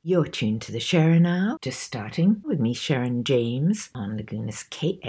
You're tuned to the Sharon Now, just starting with me, Sharon James, on Laguna's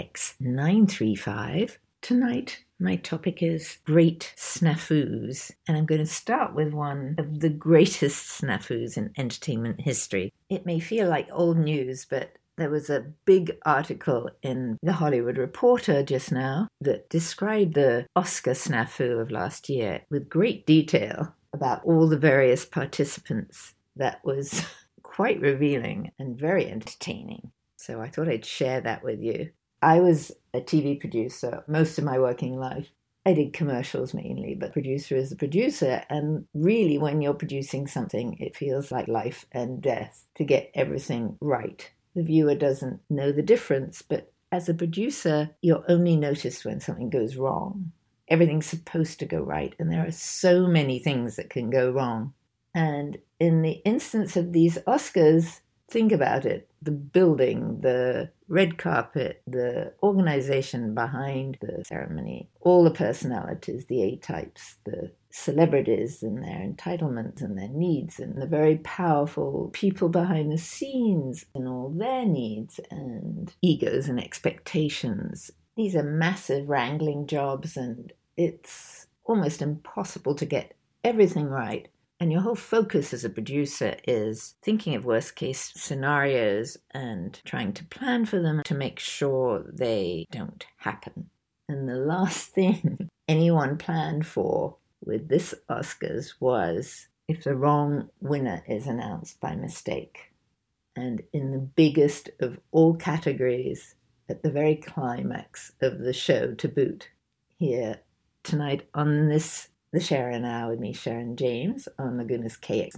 KX935. Tonight, my topic is great snafus, and I'm going to start with one of the greatest snafus in entertainment history. It may feel like old news, but there was a big article in The Hollywood Reporter just now that described the Oscar snafu of last year with great detail about all the various participants. That was quite revealing and very entertaining. So I thought I'd share that with you. I was a TV producer most of my working life. I did commercials mainly, but producer is a producer. And really, when you're producing something, it feels like life and death to get everything right. The viewer doesn't know the difference, but as a producer, you're only noticed when something goes wrong. Everything's supposed to go right, and there are so many things that can go wrong. And in the instance of these Oscars, think about it. The building, the red carpet, the organization behind the ceremony, all the personalities, the A-types, the celebrities and their entitlements and their needs, and the very powerful people behind the scenes and all their needs and egos and expectations. These are massive wrangling jobs, and it's almost impossible to get everything right. And your whole focus as a producer is thinking of worst-case scenarios and trying to plan for them to make sure they don't happen. And the last thing anyone planned for with this Oscars was if the wrong winner is announced by mistake. And in the biggest of all categories, at the very climax of the show to boot, here tonight on The Sharon Now with me, Sharon James, on Laguna's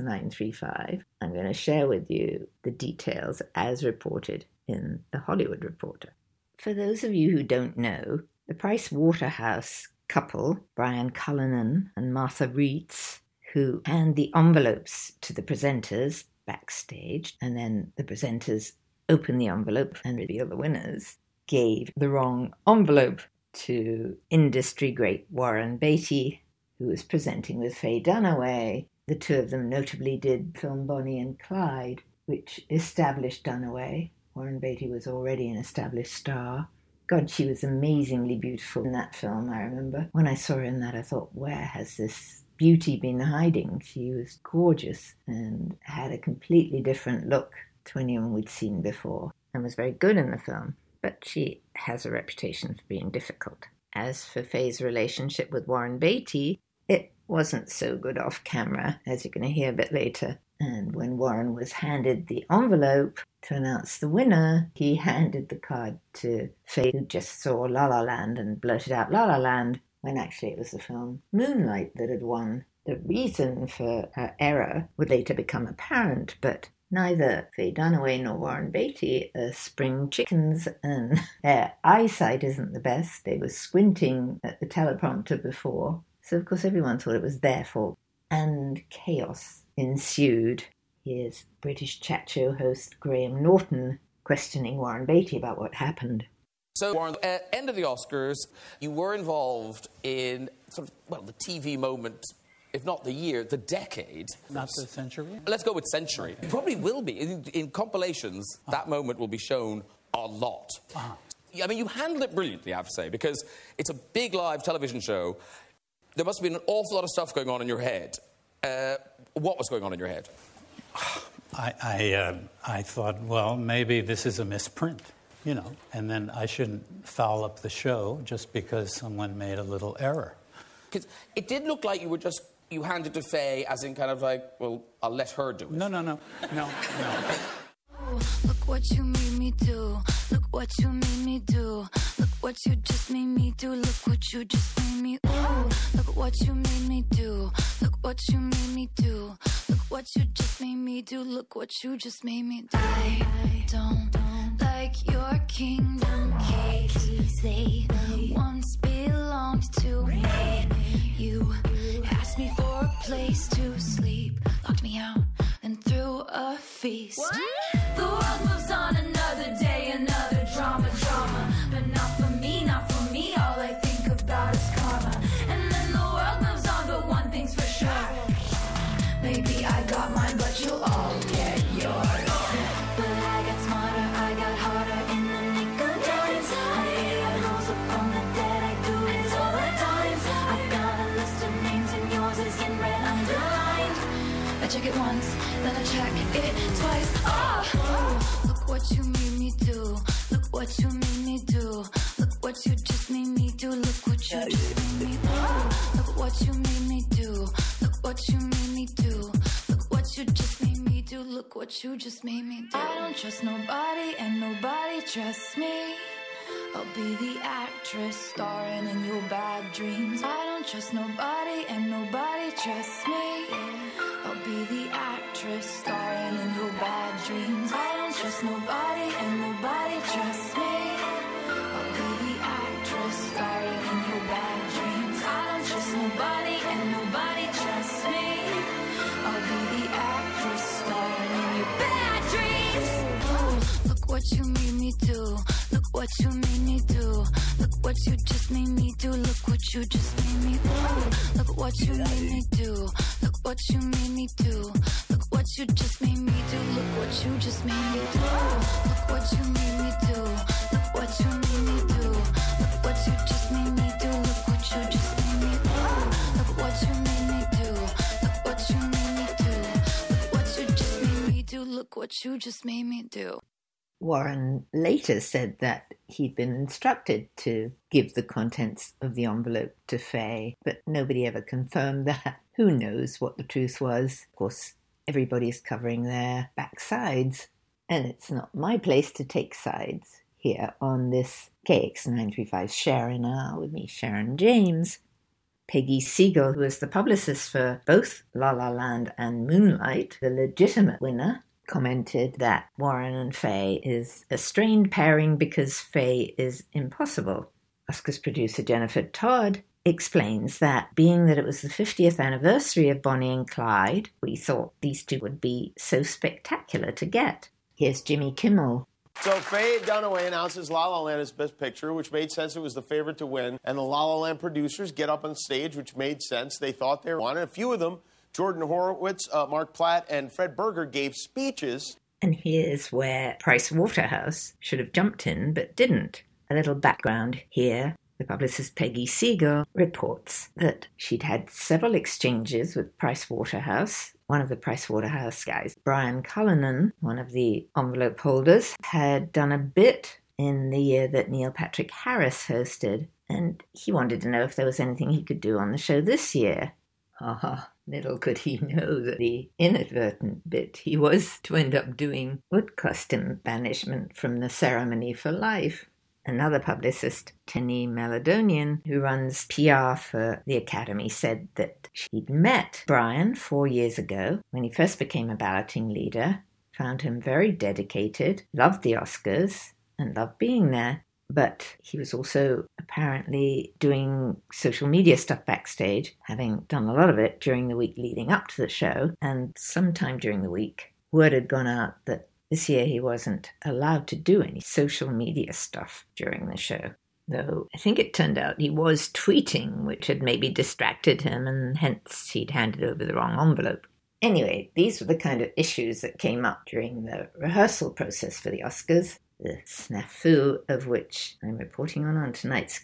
KX935. I'm going to share with you the details as reported in The Hollywood Reporter. For those of you who don't know, the Price Waterhouse couple, Brian Cullinan and Martha Reitz, who hand the envelopes to the presenters backstage, and then the presenters open the envelope and reveal the winners, gave the wrong envelope to industry great Warren Beatty, who was presenting with Faye Dunaway. The two of them notably did film Bonnie and Clyde, which established Dunaway. Warren Beatty was already an established star. God, she was amazingly beautiful in that film, I remember. When I saw her in that, I thought, where has this beauty been hiding? She was gorgeous and had a completely different look to anyone we'd seen before, and was very good in the film, but she has a reputation for being difficult. As for Faye's relationship with Warren Beatty, it wasn't so good off camera, as you're going to hear a bit later. And when Warren was handed the envelope to announce the winner, he handed the card to Faye, who just saw La La Land and blurted out La La Land, when actually it was the film Moonlight that had won. The reason for her error would later become apparent, but neither Faye Dunaway nor Warren Beatty are spring chickens, and their eyesight isn't the best. They were squinting at the teleprompter before, so of course everyone thought it was their fault. And chaos ensued. Here's British chat show host Graham Norton questioning Warren Beatty about what happened. So, Warren, at the end of the Oscars, you were involved in the TV moment, if not the year, the decade. Not the century? Let's go with century. It probably will be. In compilations, that moment will be shown a lot. I mean, you handled it brilliantly, I have to say, because it's a big live television show. There must have been an awful lot of stuff going on in your head. What was going on in your head? I thought, well, maybe this is a misprint, and then I shouldn't foul up the show just because someone made a little error. Because it did look like you handed to Faye as in kind of like, well, I'll let her do it. No. Look what you made me do. Look what you made me do. Look what you just made me do. Look what you just made me. Ooh. Look what you made me do. Look what you made me do. Look what you just made me do. Look what you just made me do. I don't like your kingdom keys. They once belonged to me. You asked me for a place to sleep, locked me out and threw a feast. What? The world moves on another day, another drama, but not for me, not for me. All I think about is karma. And then the world moves on, but one thing's for sure, maybe I got mine, but you'll all get yours. check it twice. Oh, look what you made me do. Look what you made me do. Look what you just made me do. Look what you just made me do. Look what you made me do. Look what you made me do. Look what you just made me do. Look what you just made me do. I don't trust nobody and nobody trusts me. I'll be the actress starring in your bad dreams. I don't trust nobody and nobody trusts me. I'll be the actress starring in your bad dreams. I don't trust nobody and nobody trusts me. I'll be the actress starring in your bad dreams. I don't trust nobody and nobody trusts me. I'll be the actress starring in your bad dreams. Oh, look what you made me do. Look what you made me do. Look what you just made me do. Look what you just made me do. Look what you made me do. Look what you made me do. Look what you just made me do. Look what you just made me do. Look what you made me do. Look what you made me do. Look what you just made me do. Look what you just made me do. Look what you made me do. Look what you made me do. Look what you just made me do. Look what you just made me do. Warren later said that he'd been instructed to give the contents of the envelope to Faye, but nobody ever confirmed that. Who knows what the truth was? Of course, everybody's covering their backsides, and it's not my place to take sides here on this KX935 Sharon Hour with me, Sharon James. Peggy Siegel, who was the publicist for both La La Land and Moonlight, the legitimate winner, commented that Warren and Faye is a strained pairing because Faye is impossible. Oscars producer Jennifer Todd explains that being that it was the 50th anniversary of Bonnie and Clyde, we thought these two would be so spectacular to get. Here's Jimmy Kimmel. So Faye Dunaway announces La La Land as Best Picture, which made sense. It was the favorite to win. And the La La Land producers get up on stage, which made sense. They thought they won. And a few of them, Jordan Horowitz, Mark Platt, and Fred Berger, gave speeches. And here's where Price Waterhouse should have jumped in, but didn't. A little background here. The publicist Peggy Siegel reports that she'd had several exchanges with Price Waterhouse. One of the Price Waterhouse guys, Brian Cullinan, one of the envelope holders, had done a bit in the year that Neil Patrick Harris hosted, and he wanted to know if there was anything he could do on the show this year. Little could he know that the inadvertent bit he was to end up doing would cost him banishment from the ceremony for life. Another publicist, Tenny Meladonian, who runs PR for the Academy, said that she'd met Brian 4 years ago when he first became a balloting leader, found him very dedicated, loved the Oscars, and loved being there. But he was also apparently doing social media stuff backstage, having done a lot of it during the week leading up to the show. And sometime during the week, word had gone out that this year he wasn't allowed to do any social media stuff during the show. Though I think it turned out he was tweeting, which had maybe distracted him, and hence he'd handed over the wrong envelope. Anyway, these were the kind of issues that came up during the rehearsal process for the Oscars. The snafu of which I'm reporting on tonight's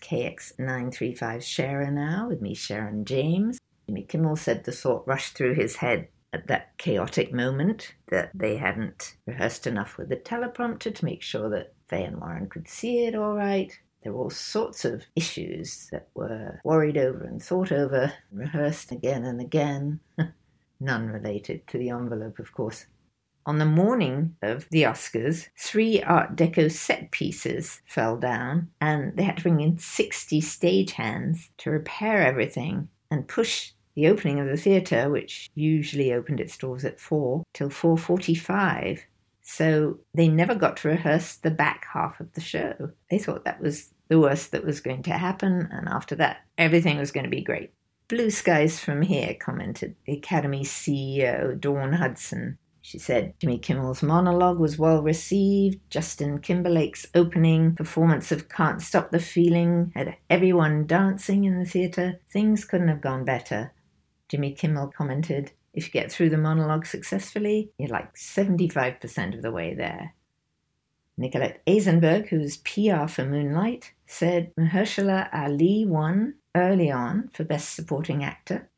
KX935 Sharon Hour with me, Sharon James. Jimmy Kimmel said the thought rushed through his head at that chaotic moment that they hadn't rehearsed enough with the teleprompter to make sure that Faye and Warren could see it all right. There were all sorts of issues that were worried over and thought over, rehearsed again and again. None related to the envelope, of course. On the morning of the Oscars, 3 Art Deco set pieces fell down, and they had to bring in 60 stagehands to repair everything and push the opening of the theatre, which usually opened its doors at 4, till 4:45. So they never got to rehearse the back half of the show. They thought that was the worst that was going to happen, and after that, everything was going to be great. Blue skies from here, commented the Academy CEO, Dawn Hudson. She said Jimmy Kimmel's monologue was well received. Justin Timberlake's opening performance of Can't Stop the Feeling had everyone dancing in the theatre. Things couldn't have gone better. Jimmy Kimmel commented, if you get through the monologue successfully, you're like 75% of the way there. Nicolette Eisenberg, who's PR for Moonlight, said Mahershala Ali won early on for Best Supporting Actor.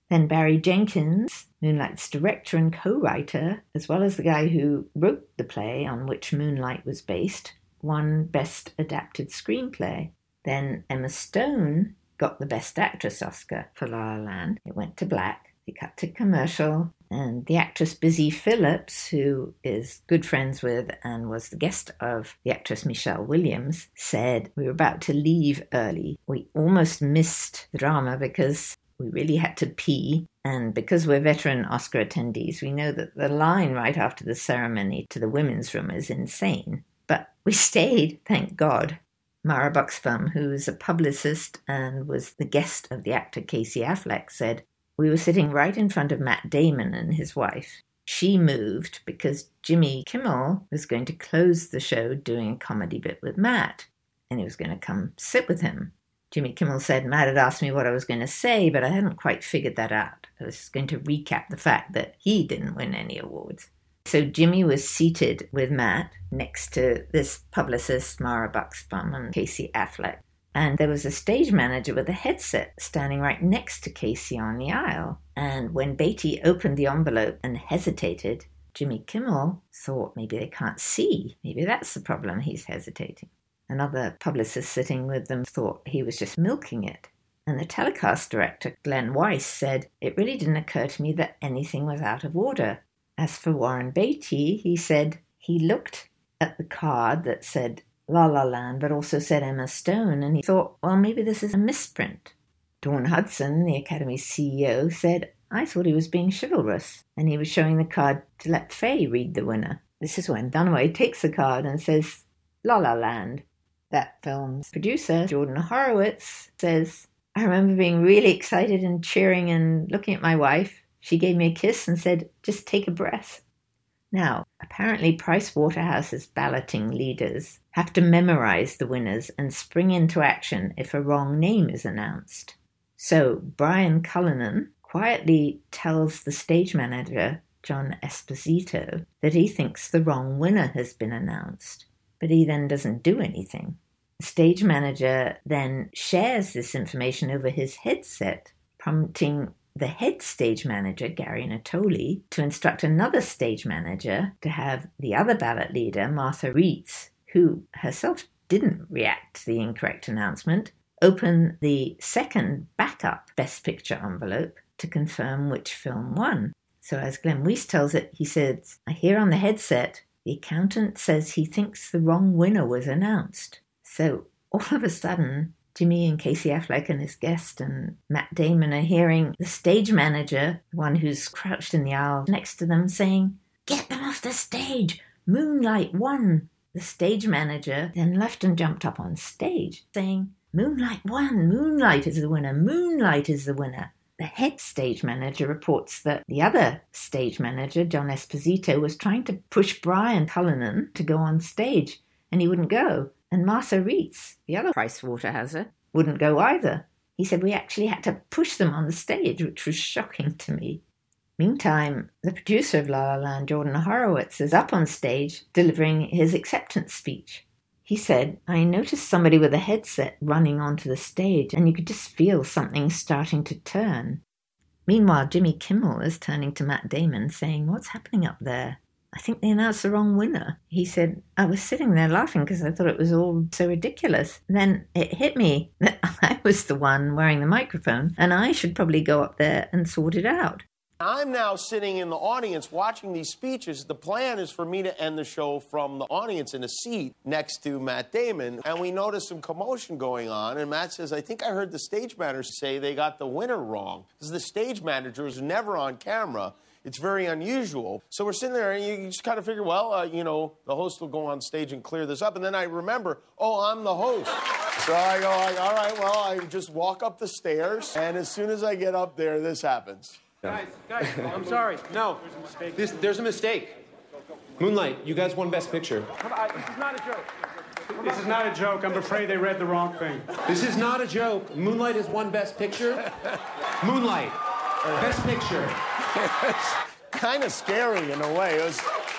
Then Barry Jenkins, Moonlight's director and co-writer, as well as the guy who wrote the play on which Moonlight was based, won Best Adapted Screenplay. Then Emma Stone got the Best Actress Oscar for La La Land. It went to black. It cut to commercial. And the actress Busy Phillips, who is good friends with and was the guest of the actress Michelle Williams, said, "We were about to leave early. We almost missed the drama because we really had to pee. And because we're veteran Oscar attendees, we know that the line right after the ceremony to the women's room is insane. But we stayed, thank God." Mara Buxbaum, who is a publicist and was the guest of the actor Casey Affleck, said, "We were sitting right in front of Matt Damon and his wife. She moved because Jimmy Kimmel was going to close the show doing a comedy bit with Matt, and he was going to come sit with him. Jimmy Kimmel said Matt had asked me what I was going to say, but I hadn't quite figured that out. I was going to recap the fact that he didn't win any awards." So Jimmy was seated with Matt next to this publicist, Mara Buxbaum, and Casey Affleck. And there was a stage manager with a headset standing right next to Casey on the aisle. And when Beatty opened the envelope and hesitated, Jimmy Kimmel thought maybe they can't see. Maybe that's the problem, he's hesitating. Another publicist sitting with them thought he was just milking it. And the telecast director, Glenn Weiss, said, "It really didn't occur to me that anything was out of order." As for Warren Beatty, he said he looked at the card that said La La Land, but also said Emma Stone, and he thought, well, maybe this is a misprint. Dawn Hudson, the Academy's CEO, said, "I thought he was being chivalrous," and he was showing the card to let Faye read the winner. This is when Dunaway takes the card and says, La La Land. That film's producer, Jordan Horowitz, says, "I remember being really excited and cheering and looking at my wife. She gave me a kiss and said, 'Just take a breath.'" Now, apparently Pricewaterhouse's balloting leaders have to memorize the winners and spring into action if a wrong name is announced. So Brian Cullinan quietly tells the stage manager, John Esposito, that he thinks the wrong winner has been announced, but he then doesn't do anything. The stage manager then shares this information over his headset, prompting the head stage manager, Gary Natoli, to instruct another stage manager to have the other ballot leader, Martha Reitz, who herself didn't react to the incorrect announcement, open the second backup Best Picture envelope to confirm which film won. So as Glenn Weiss tells it, he says, "I hear on the headset, the accountant says he thinks the wrong winner was announced." So all of a sudden, Jimmy and Casey Affleck and his guest and Matt Damon are hearing the stage manager, the one who's crouched in the aisle next to them, saying, "Get them off the stage! Moonlight won!" The stage manager then left and jumped up on stage, saying, "Moonlight won! Moonlight is the winner! Moonlight is the winner!" The head stage manager reports that the other stage manager, John Esposito, was trying to push Brian Cullinan to go on stage, and he wouldn't go. And Martha Reitz, the other Pricewaterhouser, wouldn't go either. He said, "We actually had to push them on the stage," which was shocking to me. Meantime, the producer of La La Land, Jordan Horowitz, is up on stage delivering his acceptance speech. He said, "I noticed somebody with a headset running onto the stage, and you could just feel something starting to turn." Meanwhile, Jimmy Kimmel is turning to Matt Damon, saying, "What's happening up there? I think they announced the wrong winner." He said, "I was sitting there laughing because I thought it was all so ridiculous. Then it hit me that I was the one wearing the microphone, and I should probably go up there and sort it out." I'm now sitting in the audience watching these speeches. The plan is for me to end the show from the audience in a seat next to Matt Damon. And we notice some commotion going on. And Matt says, "I think I heard the stage manager say they got the winner wrong." Because the stage manager is never on camera. It's very unusual. So we're sitting there and you just kind of figure, well, the host will go on stage and clear this up. And then I remember, I'm the host. So I go, all right, well, I just walk up the stairs. And as soon as I get up there, this happens. Guys, I'm sorry. No, there's a mistake. Moonlight, you guys won Best Picture. This is not a joke. This is not a joke. I'm afraid they read the wrong thing. This is not a joke. Moonlight has won Best Picture. Moonlight, Best Picture. Kind of scary in a way.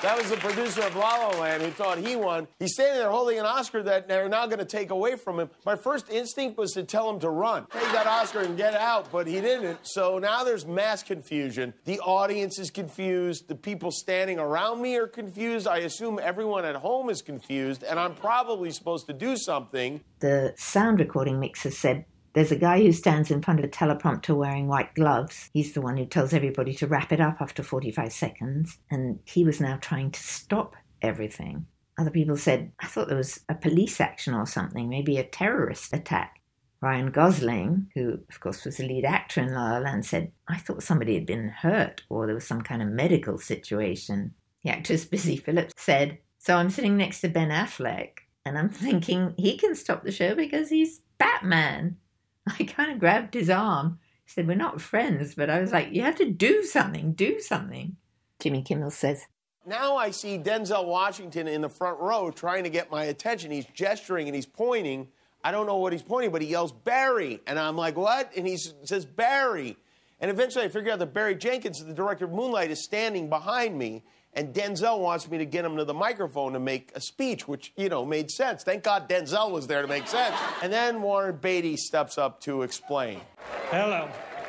That was the producer of La La Land who thought he won. He's standing there holding an Oscar that they're now going to take away from him. My first instinct was to tell him to run. Take that Oscar and get out, but he didn't. So now there's mass confusion. The audience is confused. The people standing around me are confused. I assume everyone at home is confused, and I'm probably supposed to do something. The sound recording mixer said, there's a guy who stands in front of a teleprompter wearing white gloves. He's the one who tells everybody to wrap it up after 45 seconds. And he was now trying to stop everything. Other people said, I thought there was a police action or something, maybe a terrorist attack. Ryan Gosling, who of course was the lead actor in La La Land, said, I thought somebody had been hurt or there was some kind of medical situation. The actress Busy Phillips said, so I'm sitting next to Ben Affleck and I'm thinking he can stop the show because he's Batman. I kind of grabbed his arm. He said, we're not friends, but I was like, you have to do something, do something. Jimmy Kimmel says, now I see Denzel Washington in the front row trying to get my attention. He's gesturing and he's pointing. I don't know what he's pointing, but he yells, Barry. And I'm like, what? And he says, Barry. And eventually I figure out that Barry Jenkins, the director of Moonlight, is standing behind me. And Denzel wants me to get him to the microphone to make a speech, which, made sense. Thank God Denzel was there to make sense. And then Warren Beatty steps up to explain. Hello.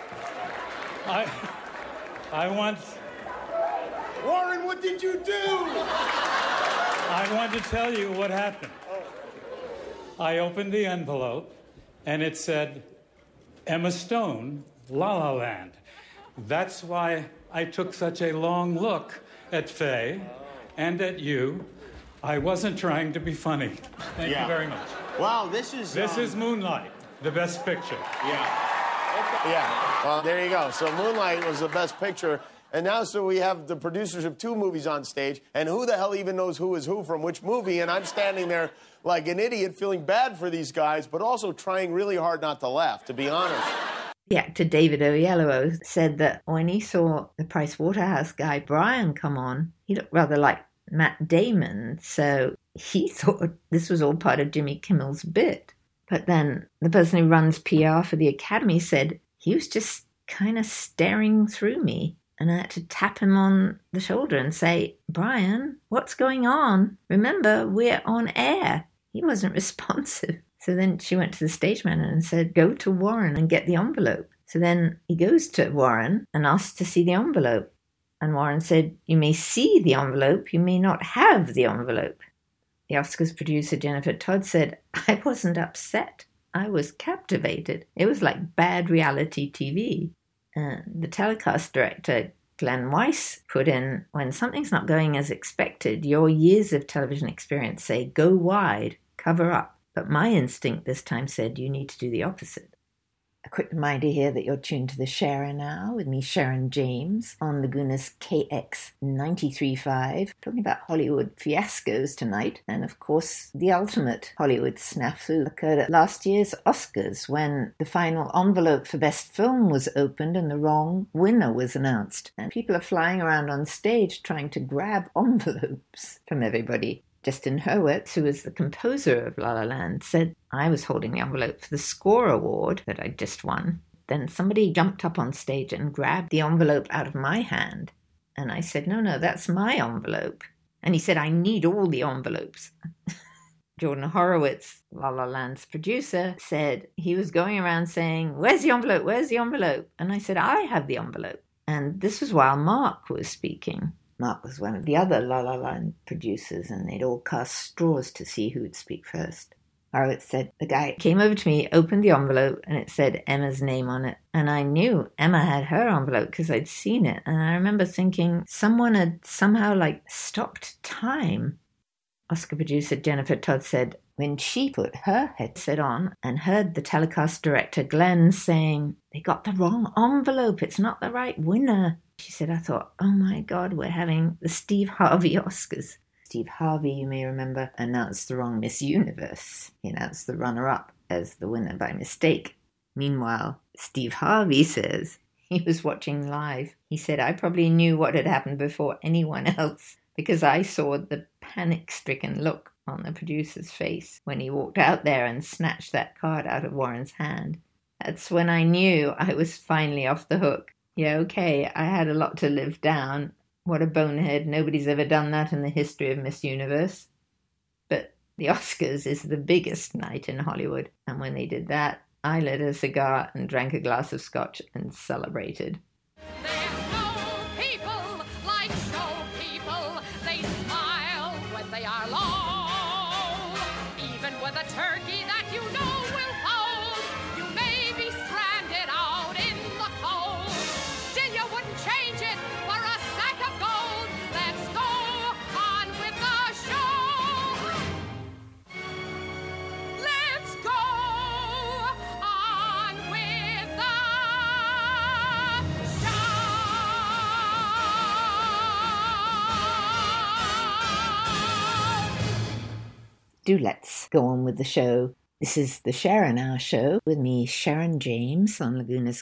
I want... Warren, what did you do? I want to tell you what happened. I opened the envelope, and it said, Emma Stone, La La Land. That's why I took such a long look at Faye and at you. I wasn't trying to be funny. Thank you very much. Wow, this is Moonlight, the best picture. Yeah. Well, there you go. So Moonlight was the best picture. And now so we have the producers of 2 movies on stage, and who the hell even knows who is who from which movie? And I'm standing there like an idiot feeling bad for these guys, but also trying really hard not to laugh, to be honest. The actor David Oyelowo said that when he saw the Price Waterhouse guy Brian come on, he looked rather like Matt Damon, so he thought this was all part of Jimmy Kimmel's bit. But then the person who runs PR for the Academy said he was just kind of staring through me, and I had to tap him on the shoulder and say, Brian, what's going on? Remember, we're on air. He wasn't responsive. So then she went to the stage manager and said, go to Warren and get the envelope. So then he goes to Warren and asks to see the envelope. And Warren said, you may see the envelope, you may not have the envelope. The Oscars producer Jennifer Todd said, I wasn't upset. I was captivated. It was like bad reality TV. The telecast director, Glenn Weiss, put in, when something's not going as expected, your years of television experience say, go wide, cover up. But my instinct this time said you need to do the opposite. A quick reminder here that you're tuned to The Sharer now with me, Sharon James, on Laguna's KX 93.5, talking about Hollywood fiascos tonight. And of course, the ultimate Hollywood snafu occurred at last year's Oscars when the final envelope for Best Film was opened and the wrong winner was announced. And people are flying around on stage trying to grab envelopes from everybody. Justin Hurwitz, who was the composer of La La Land, said, I was holding the envelope for the score award that I'd just won. Then somebody jumped up on stage and grabbed the envelope out of my hand. And I said, no, that's my envelope. And he said, I need all the envelopes. Jordan Horowitz, La La Land's producer, said he was going around saying, where's the envelope? Where's the envelope? And I said, I have the envelope. And this was while Mark was speaking. Mark was one of the other La La Land producers, and they'd all cast straws to see who would speak first. Horowitz said, the guy came over to me, opened the envelope, and it said Emma's name on it. And I knew Emma had her envelope because I'd seen it. And I remember thinking someone had somehow, stopped time. Oscar producer Jennifer Todd said, when she put her headset on and heard the telecast director Glenn saying, they got the wrong envelope, it's not the right winner. She said, I thought, oh my God, we're having the Steve Harvey Oscars. Steve Harvey, you may remember, announced the wrong Miss Universe. He announced the runner-up as the winner by mistake. Meanwhile, Steve Harvey says he was watching live. He said, I probably knew what had happened before anyone else because I saw the panic-stricken look on the producer's face when he walked out there and snatched that card out of Warren's hand. That's when I knew I was finally off the hook. Yeah, okay, I had a lot to live down. What a bonehead. Nobody's ever done that in the history of Miss Universe. But the Oscars is the biggest night in Hollywood. And when they did that, I lit a cigar and drank a glass of scotch and celebrated. There's no people like show people. They smile when they are low. Even with a turkey that you know will fold, you may be stranded out in the cold. Still you wouldn't change it for a sack of gold. Let's go on with the show. Let's go on with the show. Do let's go on with the show. This is the Sharon Hour Show with me, Sharon James, on Laguna's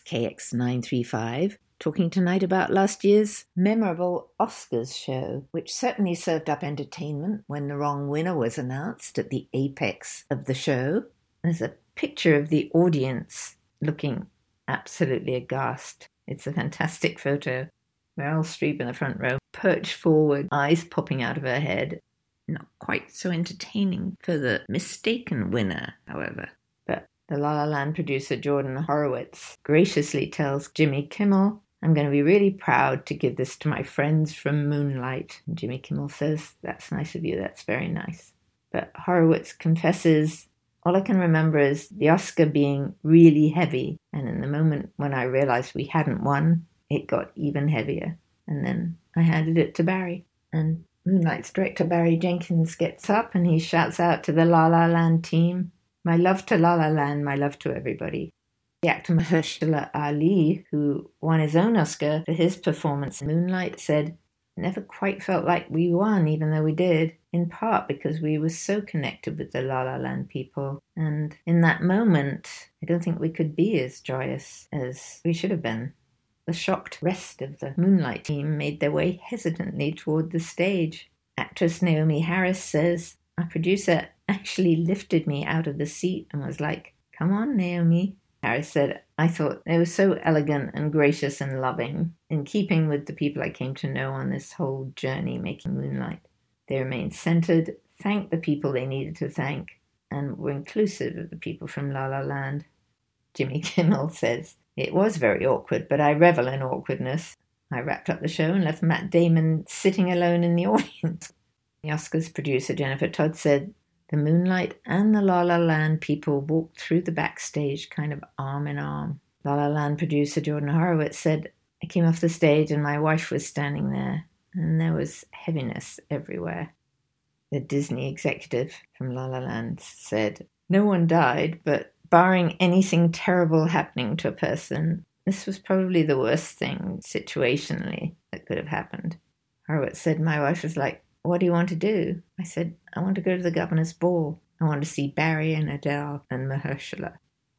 KX935, talking tonight about last year's memorable Oscars show, which certainly served up entertainment when the wrong winner was announced at the apex of the show. There's a picture of the audience looking absolutely aghast. It's a fantastic photo. Meryl Streep in the front row, perched forward, eyes popping out of her head. Not quite so entertaining for the mistaken winner, however. But the La La Land producer Jordan Horowitz graciously tells Jimmy Kimmel, "I'm going to be really proud to give this to my friends from Moonlight." And Jimmy Kimmel says, "That's nice of you, that's very nice." But Horowitz confesses, "All I can remember is the Oscar being really heavy, and in the moment when I realized we hadn't won, it got even heavier. And then I handed it to Barry." And Moonlight's director Barry Jenkins gets up and he shouts out to the La La Land team, "My love to La La Land, my love to everybody." The actor Mahershala Ali, who won his own Oscar for his performance in Moonlight, said, "It never quite felt like we won, even though we did, in part because we were so connected with the La La Land people. And in that moment, I don't think we could be as joyous as we should have been." The shocked rest of the Moonlight team made their way hesitantly toward the stage. Actress Naomi Harris says, "Our producer actually lifted me out of the seat and was like, 'Come on, Naomi.'" Harris said, "I thought they were so elegant and gracious and loving, in keeping with the people I came to know on this whole journey making Moonlight. They remained centered, thanked the people they needed to thank, and were inclusive of the people from La La Land." Jimmy Kimmel says, "It was very awkward, but I revel in awkwardness. I wrapped up the show and left Matt Damon sitting alone in the audience." The Oscars producer Jennifer Todd said, "The Moonlight and the La La Land people walked through the backstage kind of arm in arm." La La Land producer Jordan Horowitz said, "I came off the stage and my wife was standing there, and there was heaviness everywhere." The Disney executive from La La Land said, "No one died, but barring anything terrible happening to a person, this was probably the worst thing, situationally, that could have happened." Horowitz said, "My wife was like, 'What do you want to do?' I said, 'I want to go to the governor's ball. I want to see Barry and Adele and Mahershala.'"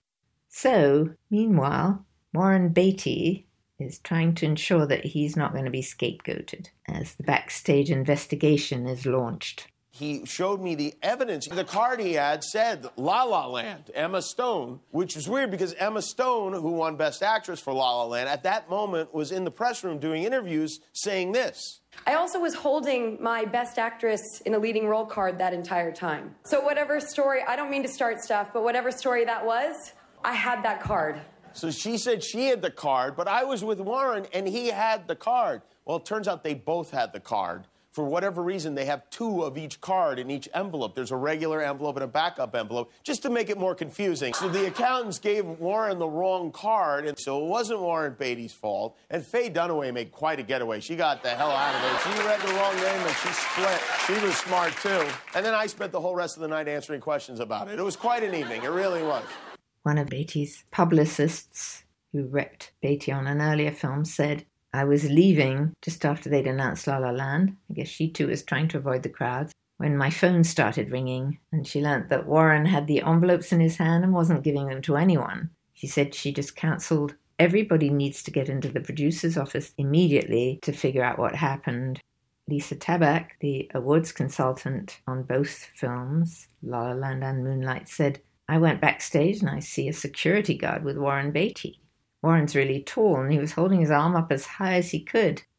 So, meanwhile, Warren Beatty is trying to ensure that he's not going to be scapegoated as the backstage investigation is launched. He showed me the evidence. The card he had said La La Land, Emma Stone, which was weird because Emma Stone, who won Best Actress for La La Land, at that moment was in the press room doing interviews saying this. "I also was holding my Best Actress in a Leading Role card that entire time. So whatever story, I don't mean to start stuff, but whatever story that was, I had that card." So she said she had the card, but I was with Warren and he had the card. Well, it turns out they both had the card. For whatever reason, they have two of each card in each envelope. There's a regular envelope and a backup envelope, just to make it more confusing. So the accountants gave Warren the wrong card, and so it wasn't Warren Beatty's fault. And Faye Dunaway made quite a getaway. She got the hell out of it. She read the wrong name, and she split. She was smart, too. And then I spent the whole rest of the night answering questions about it. It was quite an evening. It really was. One of Beatty's publicists, who repped Beatty on an earlier film, said, "I was leaving just after they'd announced La La Land. I guess she too was trying to avoid the crowds, when my phone started ringing, and she learnt that Warren had the envelopes in his hand and wasn't giving them to anyone. She said she just counseled, 'Everybody needs to get into the producer's office immediately to figure out what happened.'" Lisa Tabak, the awards consultant on both films, La La Land and Moonlight, said, "I went backstage and I see a security guard with Warren Beatty. Warren's really tall and he was holding his arm up as high as he could,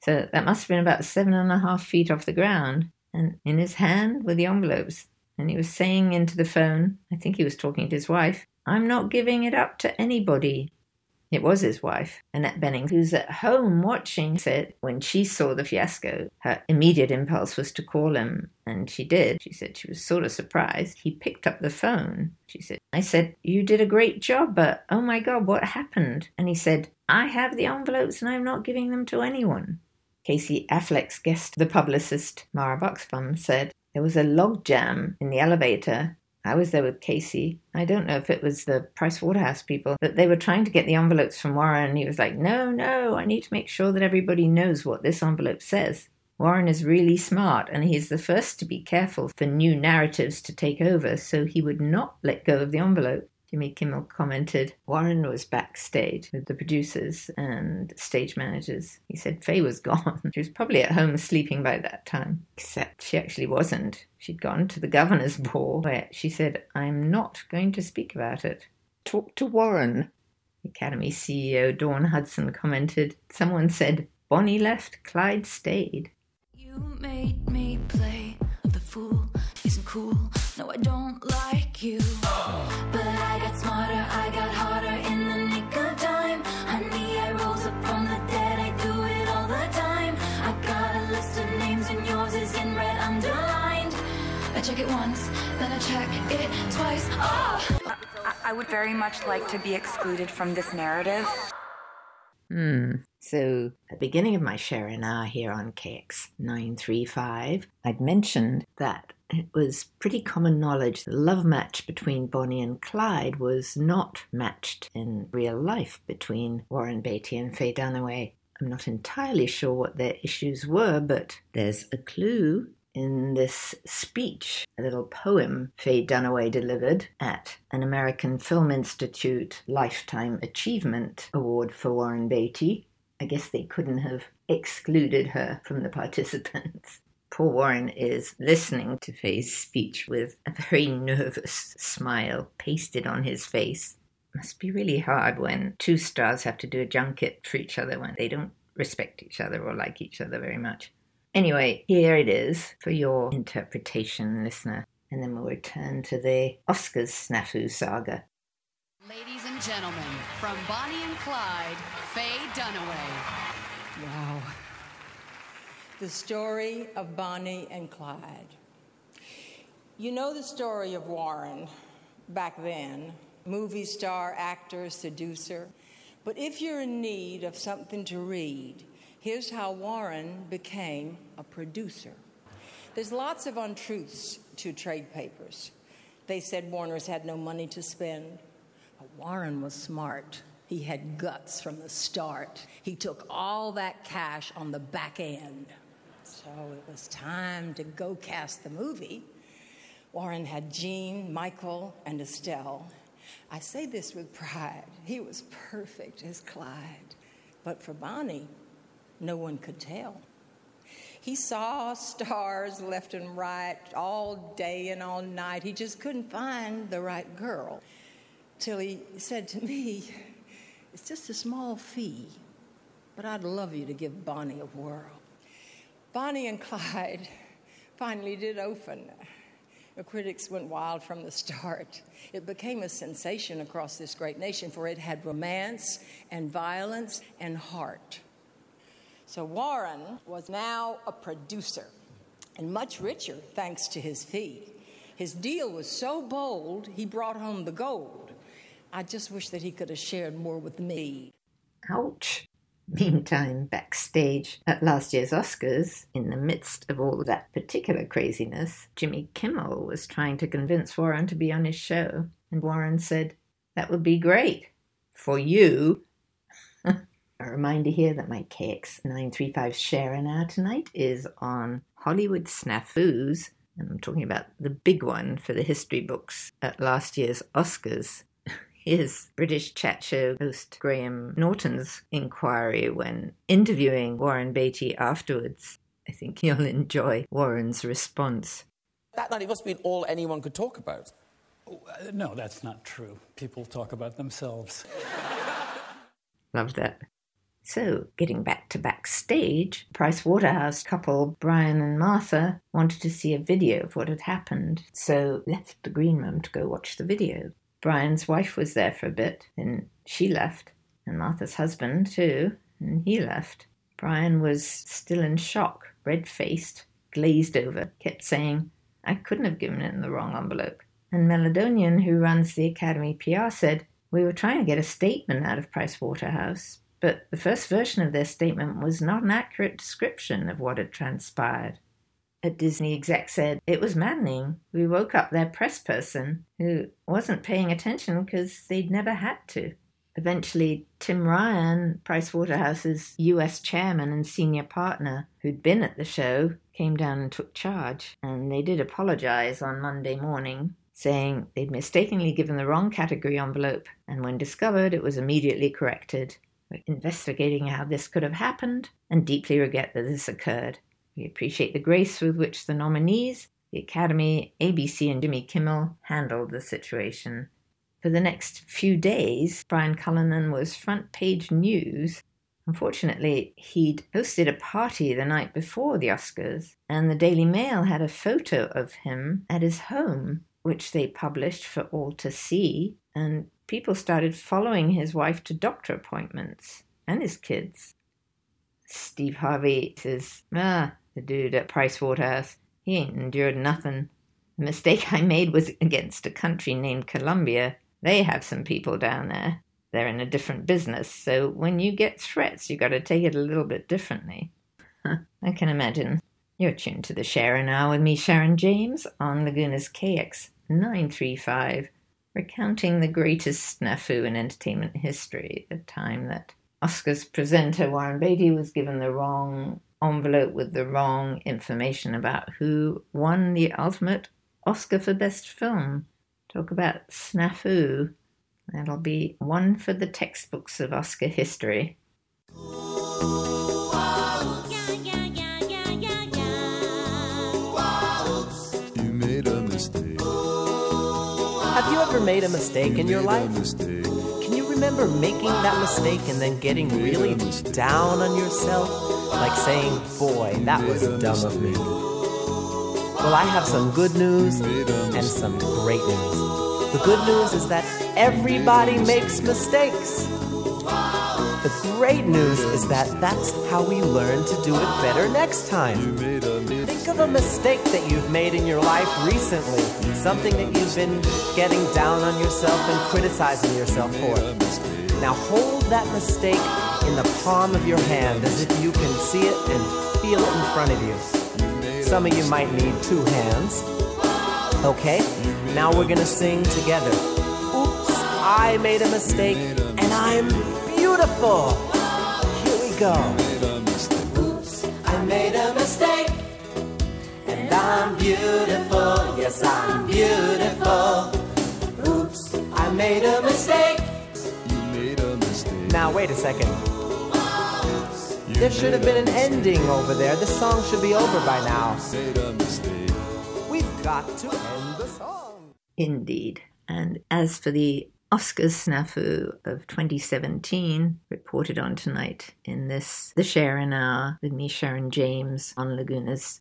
So that must have been about 7.5 feet off the ground. And in his hand were the envelopes. And he was saying into the phone, I think he was talking to his wife, "I'm not giving it up to anybody." It was his wife, Annette Bening, who's at home watching, said when she saw the fiasco, her immediate impulse was to call him, and she did. She said she was sort of surprised. He picked up the phone. She said, I said, "You did a great job, but oh my God, what happened?" And he said, "I have the envelopes and I'm not giving them to anyone." Casey Affleck's guest, the publicist Mara Buxbaum, said, "There was a log jam in the elevator. I was there with Casey. I don't know if it was the Price Waterhouse people, but they were trying to get the envelopes from Warren, and he was like, no, I need to make sure that everybody knows what this envelope says." Warren is really smart, and he's the first to be careful for new narratives to take over, so he would not let go of the envelope. Jimmy Kimmel commented, Warren was backstage with the producers and stage managers. He said Faye was gone. She was probably at home sleeping by that time, except she actually wasn't. She'd gone to the governor's ball where she said, "I'm not going to speak about it." Talk to Warren. Academy CEO Dawn Hudson commented, someone said, "Bonnie left, Clyde stayed." You made me play the fool. Isn't cool. No, I don't like you. But I got smarter, I got harder in the nick of time. Honey, I rose up from the dead, I do it all the time. I got a list of names and yours is in red underlined. I check it once, then I check it twice. Oh! I would very much like to be excluded from this narrative. So, at the beginning of my sharing hour here on KX 935, I'd mentioned that it was pretty common knowledge the love match between Bonnie and Clyde was not matched in real life between Warren Beatty and Faye Dunaway. I'm not entirely sure what their issues were, but there's a clue in this speech, a little poem Faye Dunaway delivered at an American Film Institute Lifetime Achievement Award for Warren Beatty. I guess they couldn't have excluded her from the participants. Poor Warren is listening to Faye's speech with a very nervous smile pasted on his face. Must be really hard when two stars have to do a junket for each other when they don't respect each other or like each other very much. Anyway, here it is for your interpretation, listener, and then we'll return to the Oscars snafu saga. Ladies and gentlemen, from Bonnie and Clyde, Faye Dunaway. Wow. The story of Bonnie and Clyde. You know the story of Warren back then, movie star, actor, seducer. But if you're in need of something to read, here's how Warren became a producer. There's lots of untruths to trade papers. They said Warner's had no money to spend. But Warren was smart. He had guts from the start. He took all that cash on the back end. So it was time to go cast the movie. Warren had Jean, Michael, and Estelle. I say this with pride. He was perfect as Clyde. But for Bonnie, no one could tell. He saw stars left and right all day and all night. He just couldn't find the right girl. Till he said to me, "It's just a small fee, but I'd love you to give Bonnie a whirl." Bonnie and Clyde finally did open. The critics went wild from the start. It became a sensation across this great nation, for it had romance and violence and heart. So Warren was now a producer, and much richer thanks to his fee. His deal was so bold, he brought home the gold. I just wish that he could have shared more with me. Ouch. Meantime, backstage at last year's Oscars, in the midst of all that particular craziness, Jimmy Kimmel was trying to convince Warren to be on his show, and Warren said, "That would be great. For you." A reminder here that my KX 935 share hour tonight is on Hollywood snafus, and I'm talking about the big one for the history books at last year's Oscars. Here's British chat show host Graham Norton's inquiry when interviewing Warren Beatty afterwards. I think you'll enjoy Warren's response. That night it must have been all anyone could talk about. No, that's not true. People talk about themselves. Love that. So, getting back to backstage, Price Waterhouse couple Brian and Martha wanted to see a video of what had happened, so left the green room to go watch the video. Brian's wife was there for a bit, then she left, and Martha's husband too, and he left. Brian was still in shock, red-faced, glazed over, kept saying, "I couldn't have given it in the wrong envelope." And Meladonian, who runs the Academy PR, said, "We were trying to get a statement out of Price Waterhouse, but the first version of their statement was not an accurate description of what had transpired." A Disney exec said, "It was maddening. We woke up their press person, who wasn't paying attention because they'd never had to." Eventually, Tim Ryan, Price Waterhouse's US chairman and senior partner, who'd been at the show, came down and took charge. And they did apologize on Monday morning, saying they'd mistakenly given the wrong category envelope, and when discovered, it was immediately corrected. "We're investigating how this could have happened and deeply regret that this occurred. We appreciate the grace with which the nominees, the Academy, ABC, and Jimmy Kimmel handled the situation." For the next few days, Brian Cullinan was front page news. Unfortunately, he'd hosted a party the night before the Oscars, and the Daily Mail had a photo of him at his home, which they published for all to see, and people started following his wife to doctor appointments, and his kids. Steve Harvey says, the dude at Price Waterhouse, he ain't endured nothing. The mistake I made was against a country named Colombia. They have some people down there. They're in a different business, so when you get threats, you got to take it a little bit differently. I can imagine. You're tuned to The Sharon Hour with me, Sharon James, on Laguna's KX935, recounting the greatest snafu in entertainment history, the time that Oscars presenter Warren Beatty was given the wrong envelope with the wrong information about who won the ultimate Oscar for Best Film. Talk about snafu. That'll be one for the textbooks of Oscar history. You made a mistake. Have you ever made a mistake in your life? Can you remember making that mistake and then getting really down on yourself? Like saying, "Boy, that was dumb of me." Well, I have some good news and some great news. The good news is that everybody makes mistakes. The great news is that that's how we learn to do it better next time. Think of a mistake that you've made in your life recently, something that you've been getting down on yourself and criticizing yourself for. Now hold that mistake in the palm of your hand as if you can see it and feel it in front of you. Some of you might need two hands. Okay, now we're gonna sing together. Oops, I made a mistake and I'm beautiful. Here we go. Oops, I made a mistake and I'm beautiful. Yes, I'm beautiful. Oops, I made a mistake. You made a mistake. Now wait a second. There should have been an ending over there. The song should be over by now. We've got to end the song. Indeed. And as for the Oscars snafu of 2017, reported on tonight in this The Sharon Hour with me, Sharon James, on Laguna's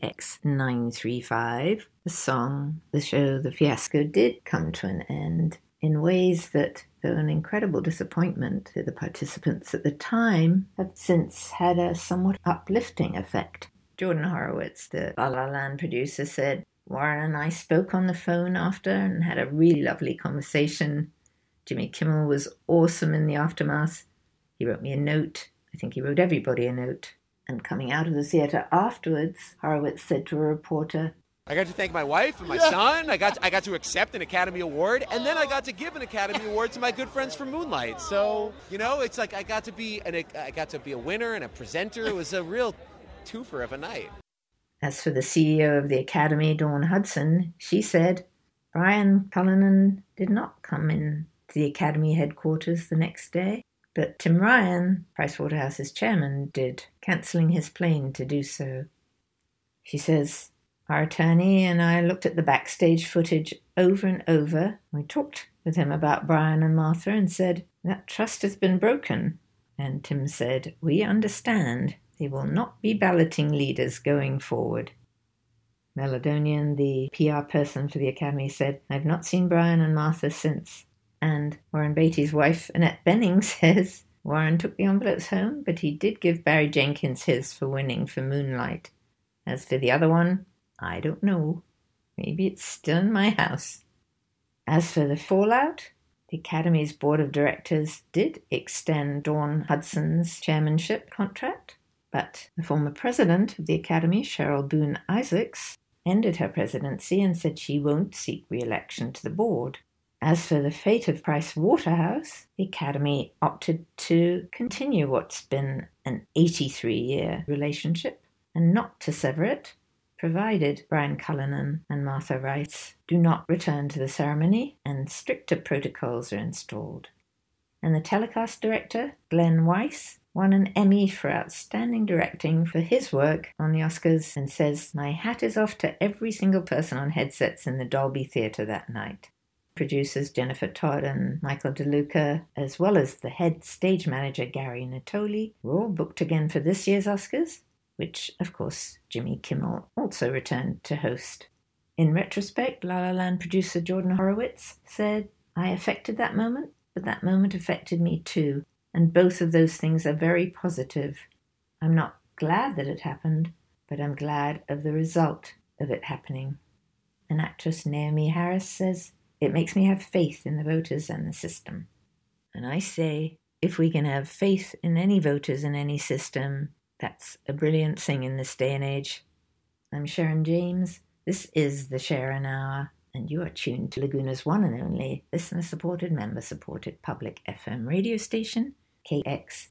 KX935, the song, the show, the fiasco did come to an end in ways that, though an incredible disappointment to the participants at the time, have since had a somewhat uplifting effect. Jordan Horowitz, the La La Land producer, said, "Warren and I spoke on the phone after and had a really lovely conversation. Jimmy Kimmel was awesome in the aftermath. He wrote me a note. I think he wrote everybody a note." And coming out of the theater afterwards, Horowitz said to a reporter, I got to thank my wife and my son. I got to accept an Academy Award, and then I got to give an Academy Award to my good friends from Moonlight. So, it's like I got to be a winner and a presenter. It was a real twofer of a night. As for the CEO of the Academy, Dawn Hudson, she said, Brian Cullinan did not come in to the Academy headquarters the next day, but Tim Ryan, Price Waterhouse's chairman, did, cancelling his plane to do so. She says, "Our attorney and I looked at the backstage footage over and over. We talked with him about Brian and Martha and said, that trust has been broken. And Tim said, "We understand. They will not be balloting leaders going forward." Meladonian, the PR person for the Academy, said, "I've not seen Brian and Martha since." And Warren Beatty's wife, Annette Benning, says, "Warren took the envelopes home, but he did give Barry Jenkins his for winning for Moonlight. As for the other one, I don't know. Maybe it's still in my house." As for the fallout, the Academy's board of directors did extend Dawn Hudson's chairmanship contract, but the former president of the Academy, Cheryl Boone Isaacs, ended her presidency and said she won't seek re-election to the board. As for the fate of Price Waterhouse, the Academy opted to continue what's been an 83-year relationship and not to sever it, provided Brian Cullinan and Martha Rice do not return to the ceremony and stricter protocols are installed. And the telecast director, Glenn Weiss, won an Emmy for outstanding directing for his work on the Oscars and says, "My hat is off to every single person on headsets in the Dolby Theatre that night." Producers Jennifer Todd and Michael DeLuca, as well as the head stage manager Gary Natoli, were all booked again for this year's Oscars, which, of course, Jimmy Kimmel also returned to host. In retrospect, La La Land producer Jordan Horowitz said, "I affected that moment, but that moment affected me too, and both of those things are very positive. I'm not glad that it happened, but I'm glad of the result of it happening." And actress Naomi Harris says, "It makes me have faith in the voters and the system." And I say, if we can have faith in any voters in any system, that's a brilliant thing in this day and age. I'm Sharon James. This is the Sharon Hour, and you are tuned to Laguna's one and only listener-supported, member-supported public FM radio station, KX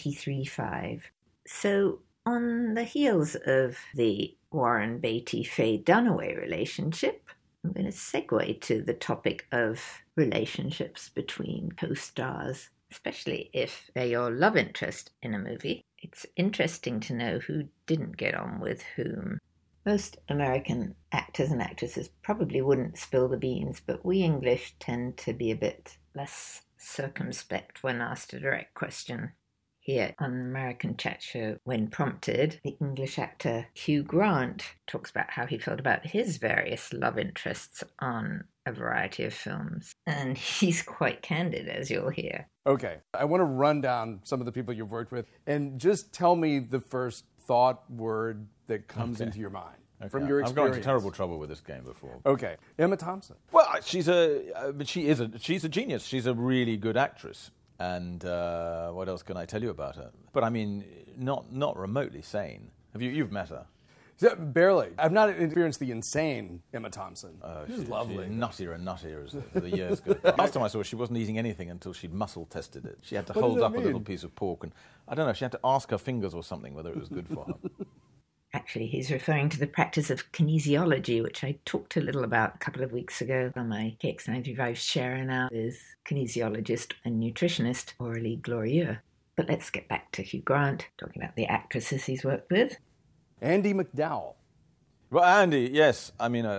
93.5. So, on the heels of the Warren Beatty-Faye Dunaway relationship, I'm going to segue to the topic of relationships between co-stars, especially if they're your love interest in a movie. It's interesting to know who didn't get on with whom. Most American actors and actresses probably wouldn't spill the beans, but we English tend to be a bit less circumspect when asked a direct question. Here on the American Chat Show, when prompted, the English actor Hugh Grant talks about how he felt about his various love interests on a variety of films. And he's quite candid, as you'll hear. Okay, I want to run down some of the people you've worked with and just tell me the first thought, word that comes into your mind from your experience. I've gone into terrible trouble with this game before. Okay, Emma Thompson. Well, she's a genius. She's a really good actress. And what else can I tell you about her? But I mean, not remotely sane. You've met her? Barely. I've not experienced the insane Emma Thompson. She's lovely. She's nuttier and nuttier as the years go by. Last time I saw her, she wasn't eating anything until she'd muscle tested it. She had to hold up a little piece of pork, and I don't know, she had to ask her fingers or something whether it was good for her. Actually, he's referring to the practice of kinesiology, which I talked a little about a couple of weeks ago on my KX95 Sharon Hour with kinesiologist and nutritionist Aurélie Glorieux. But let's get back to Hugh Grant, talking about the actresses he's worked with. Andie MacDowell. Well, Andie, yes. I mean,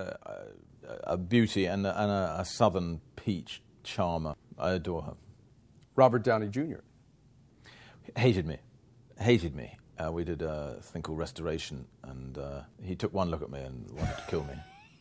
a beauty and a southern peach charmer. I adore her. Robert Downey Jr. Hated me. We did a thing called Restoration, and he took one look at me and wanted to kill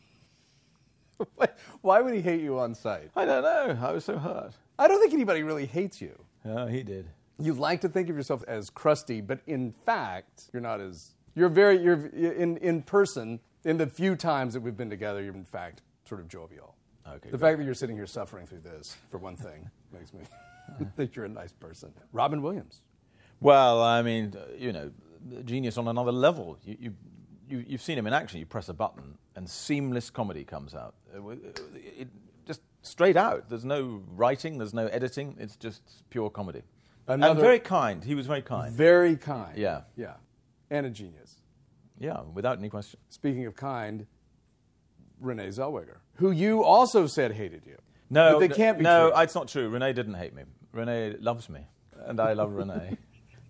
me. Why would he hate you on sight? I don't know. I was so hurt. I don't think anybody really hates you. Oh, he did. You like to think of yourself as crusty, but in fact, you're not as... You're in person, in the few times that we've been together, you're in fact sort of jovial. Okay. The fact that you're sitting here suffering through this, for one thing, makes me think you're a nice person. Robin Williams. Well, I mean, genius on another level. You've seen him in action. You press a button, and seamless comedy comes out. It just straight out. There's no writing. There's no editing. It's just pure comedy. And very kind. He was very kind. Very kind. Yeah. Yeah. And a genius. Yeah, without any question. Speaking of kind, Renee Zellweger, who you also said hated you. No, but they can't be no, true. It's not true. Renee didn't hate me. Renee loves me, and I love Renee.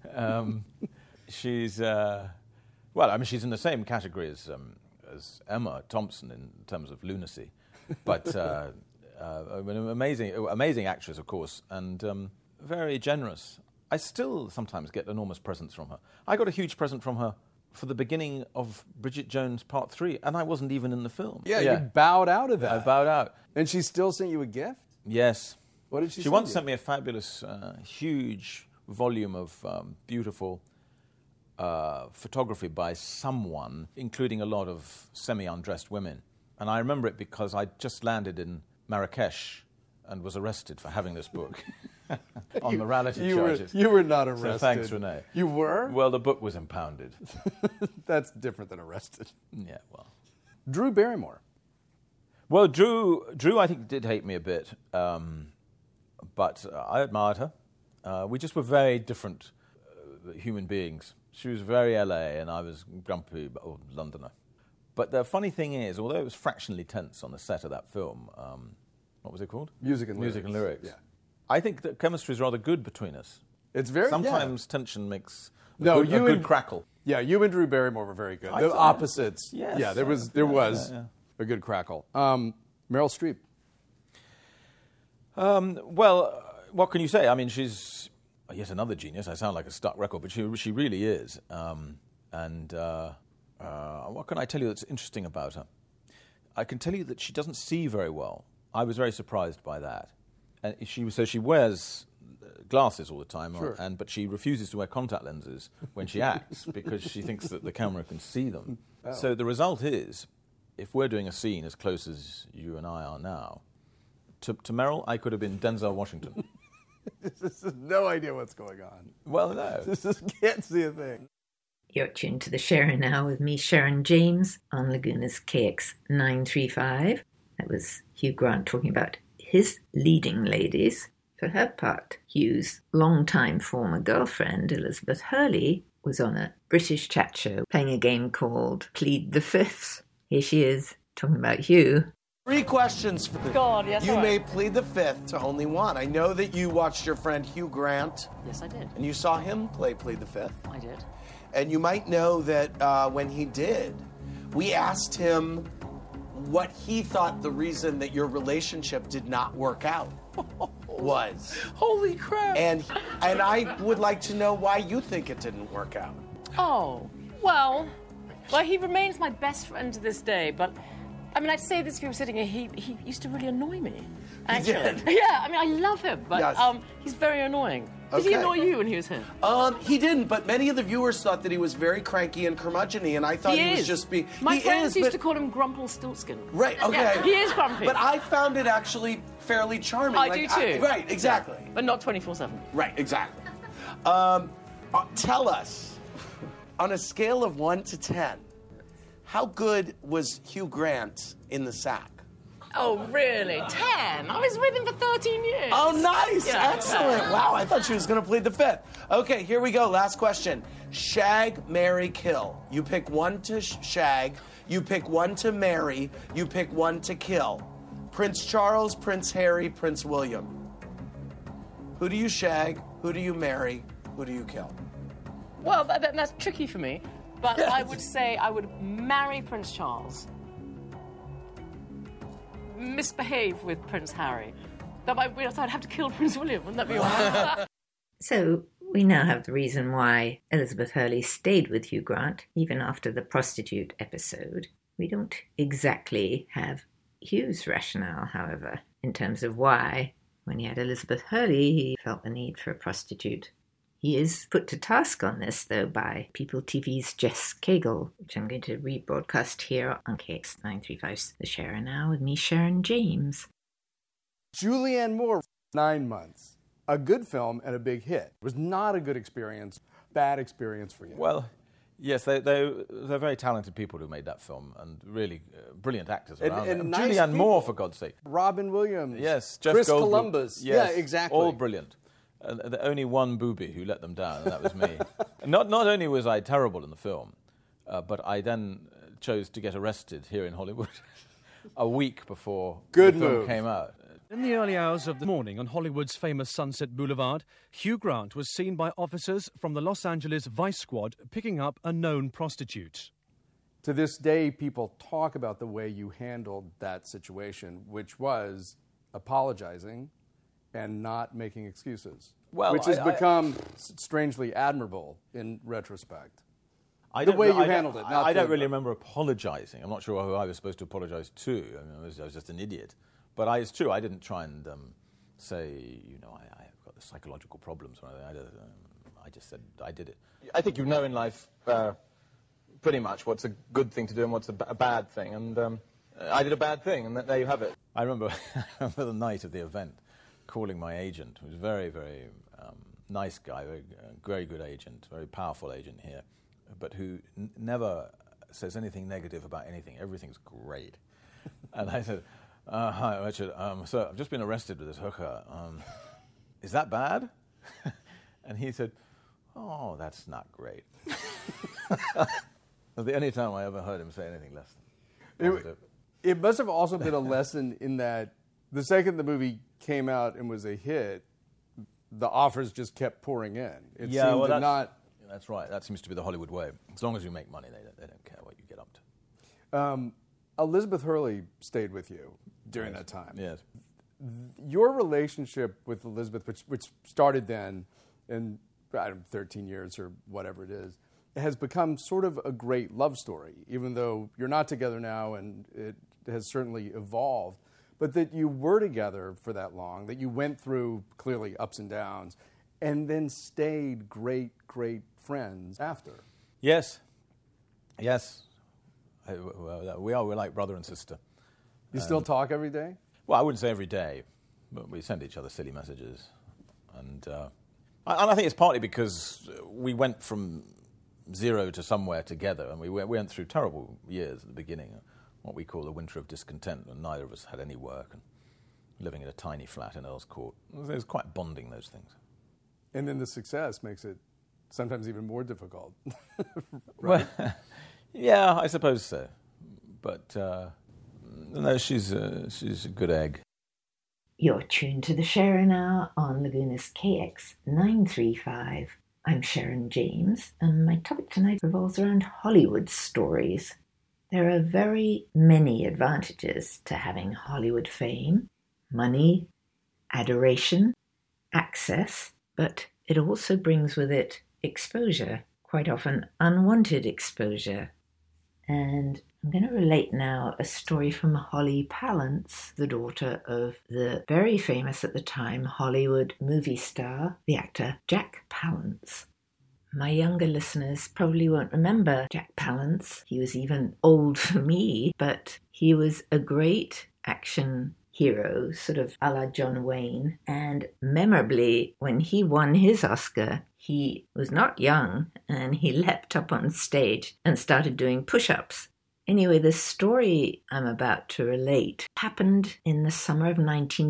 She's she's in the same category as Emma Thompson in terms of lunacy, but an amazing actress, of course, and very generous I still sometimes get enormous presents from her. I got a huge present from her for the beginning of Bridget Jones Part 3, and I wasn't even in the film. Yeah, you bowed out of that. I bowed out. And she still sent you a gift? Yes. What did she She once sent me a fabulous, huge volume of beautiful photography by someone, including a lot of semi-undressed women. And I remember it because I just landed in Marrakesh and was arrested for having this book on morality charges. You were not arrested. So thanks, Renee. You were? Well, the book was impounded. That's different than arrested. Yeah, well. Drew Barrymore. Well, Drew, I think, did hate me a bit, but I admired her. We just were very different human beings. She was very LA, and I was grumpy old Londoner. But the funny thing is, although it was fractionally tense on the set of that film, what was it called? Music and Lyrics. Yeah. I think that chemistry is rather good between us. It's very Sometimes tension makes a good crackle. Yeah, you and Drew Barrymore were very good. The opposites. Yes. Yeah, there was a good crackle. Meryl Streep. Well, what can you say? I mean, she's yet another genius. I sound like a stuck record, but she really is. What can I tell you that's interesting about her? I can tell you that she doesn't see very well. I was very surprised by that. And she wears glasses all the time, but she refuses to wear contact lenses when she acts because she thinks that the camera can see them. Oh. So the result is, if we're doing a scene as close as you and I are now, to Meryl, I could have been Denzel Washington. This is no idea what's going on. Well, no. This can't see a thing. You're tuned to The Sharon Now with me, Sharon James, on Laguna's KX 935. That was Hugh Grant talking about his leading ladies. For her part, Hugh's longtime former girlfriend, Elizabeth Hurley, was on a British chat show playing a game called Plead the Fifth. Here she is, talking about Hugh. 3 questions for the... God, yes, You right. may plead the fifth to only one. I know that you watched your friend Hugh Grant. Yes, I did. And you saw him play Plead the Fifth. I did. And you might know that when he did, we asked him what he thought the reason that your relationship did not work out was. Holy crap. And I would like to know why you think it didn't work out. Oh, well, he remains my best friend to this day, but, I mean, I'd say this if he was sitting here, he used to really annoy me, actually. He did? Yeah, I mean, I love him, but Yes. He's very annoying. Did he annoy you when he was here? He didn't, but many of the viewers thought that he was very cranky and curmudgeon-y, and I thought he was just being... My friends used to call him Grumpelstiltskin. Right, okay. Yeah, he is grumpy. But I found it actually fairly charming. I do too. Right, exactly. Yeah, but not 24/7. Right, exactly. Tell us, on a scale of 1 to 10, how good was Hugh Grant in The Sack? Oh, really? 10? I was with him for 13 years. Oh, nice. Yeah. Excellent. Wow, I thought she was going to plead the fifth. Okay, here we go. Last question. Shag, marry, kill. You pick one to shag. You pick one to marry. You pick one to kill. Prince Charles, Prince Harry, Prince William. Who do you shag? Who do you marry? Who do you kill? Well, that's tricky for me, but I would say I would marry Prince Charles. Misbehave with Prince Harry. I'd have to kill Prince William, wouldn't that be awful? So we now have the reason why Elizabeth Hurley stayed with Hugh Grant, even after the prostitute episode. We don't exactly have Hugh's rationale, however, in terms of why, when he had Elizabeth Hurley, he felt the need for a prostitute. He is put to task on this, though, by People TV's Jess Cagle, which I'm going to rebroadcast here on KX 935's The Sharon Now with me, Sharon James. Julianne Moore, 9 months. A good film and a big hit. It was not a good experience, bad experience for you. Well, yes, they're very talented people who made that film, and really brilliant actors around it. nice Julianne people. Moore, for God's sake. Robin Williams. Yes, Jeff Chris Goldblum. Columbus. Yes, yeah, exactly. All brilliant. Only one booby who let them down, and that was me. Not only was I terrible in the film, but I then chose to get arrested here in Hollywood a week before the film came out. In the early hours of the morning on Hollywood's famous Sunset Boulevard, Hugh Grant was seen by officers from the Los Angeles Vice Squad picking up a known prostitute. To this day, people talk about the way you handled that situation, which was apologizing and not making excuses, Well, which has become strangely admirable in retrospect. I the don't way re- you I don't- handled it. I don't really remember apologizing. I'm not sure who I was supposed to apologize to. I mean, I was just an idiot. But it's true, I didn't try and say, I've got the psychological problems. I just said I did it. I think you know in life pretty much what's a good thing to do and what's a bad thing. And I did a bad thing, and there you have it. I remember the night of the event calling my agent, who was a very, very nice guy, very good agent, very powerful agent here, but who never says anything negative about anything. Everything's great. And I said, hi, Richard. So I've just been arrested with this hooker. Is that bad? And he said, oh, that's not great. That's the only time I ever heard him say anything less than positive. It must have also been a lesson in that the second the movie came out and was a hit, the offers just kept pouring in. It seemed to not... That's right. That seems to be the Hollywood way. As long as you make money, they don't care what you get up to. Elizabeth Hurley stayed with you during that time. Yes. Your relationship with Elizabeth, which started then, in 13 years or whatever it is, has become sort of a great love story, even though you're not together now and it has certainly evolved. But that you were together for that long, that you went through clearly ups and downs, and then stayed great, great friends after. Yes. Yes. We're like brother and sister. You still talk every day? Well, I wouldn't say every day, but we send each other silly messages. And I think it's partly because we went from zero to somewhere together, and we went through terrible years at the beginning, what we call the winter of discontent, and neither of us had any work, and living in a tiny flat in Earl's Court. It was quite bonding, those things. And then the success makes it sometimes even more difficult. Right? Well, yeah, I suppose so. But no, she's a good egg. You're tuned to the Sharon Hour on Laguna's KX 935. I'm Sharon James, and my topic tonight revolves around Hollywood stories. There are very many advantages to having Hollywood fame: money, adoration, access, but it also brings with it exposure, quite often unwanted exposure. And I'm going to relate now a story from Holly Palance, the daughter of the very famous at the time Hollywood movie star, the actor Jack Palance. My younger listeners probably won't remember Jack Palance. He was even old for me, but he was a great action hero, sort of a la John Wayne. And memorably, when he won his Oscar, he was not young, and he leapt up on stage and started doing push-ups. Anyway, the story I'm about to relate happened in the summer of